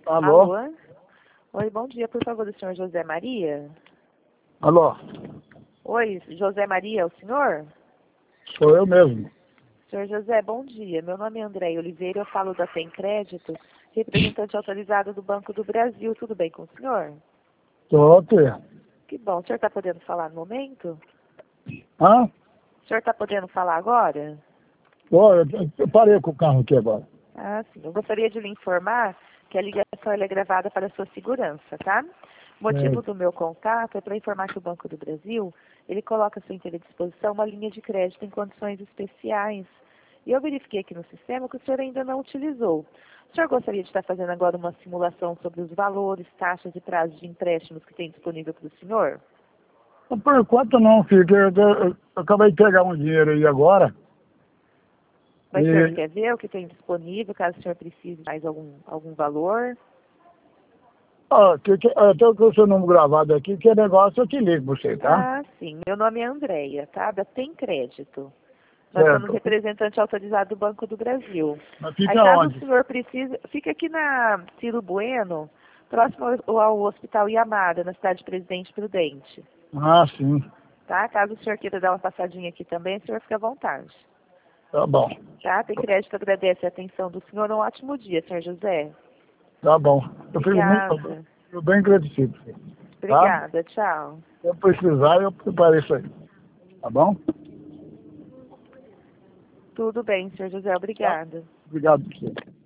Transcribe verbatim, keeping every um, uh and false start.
Alô? Alô? Oi, bom dia, por favor, do senhor José Maria? Alô? Oi, José Maria, é o senhor? Sou eu mesmo. Senhor José, bom dia. Meu nome é André Oliveira, eu falo da Tem Crédito, representante autorizado do Banco do Brasil. Tudo bem com o senhor? Tô aqui. Que bom. O senhor está podendo falar no momento? Hã? O senhor está podendo falar agora? Tô, eu, eu parei com o carro aqui agora. Ah, sim. Eu gostaria de lhe informar que a ligação ela é gravada para a sua segurança, tá? O motivo É, do meu contato é para informar que o Banco do Brasil, ele coloca à sua inteira disposição uma linha de crédito em condições especiais. E eu verifiquei aqui no sistema que o senhor ainda não utilizou. O senhor gostaria de estar fazendo agora uma simulação sobre os valores, taxas e prazos de empréstimos que tem disponível para o senhor? por enquanto não, filho. que Eu, eu- eu acabei de pegar um dinheiro aí agora. Mas o senhor E, quer ver o que tem disponível, caso o senhor precise de mais algum, algum valor? ó, que, que, eu tô com o seu número gravado aqui, que negócio eu te ligo pra você, tá? Ah, sim. Meu nome é Andréia, tá? Da Tem Crédito. Nós somos Certo. representante autorizado do Banco do Brasil. Mas Aí, fica caso o onde? senhor precise, fica aqui na Ciro Bueno, próximo ao, ao Hospital Iamada, na cidade de Presidente Prudente. Ah, sim. Tá? Caso o senhor queira dar uma passadinha aqui também, o senhor fica à vontade. Tá bom. Tá? Tem Crédito agradece a atenção do senhor. Um ótimo dia, senhor José. Tá bom. Eu fico muito Obrigada. eu bem agradecido, filho. Tá? Obrigada. Tchau. Se eu precisar, eu preparei isso aí. Tá bom? Tudo bem, senhor José. Tá. Obrigada. Obrigado por você.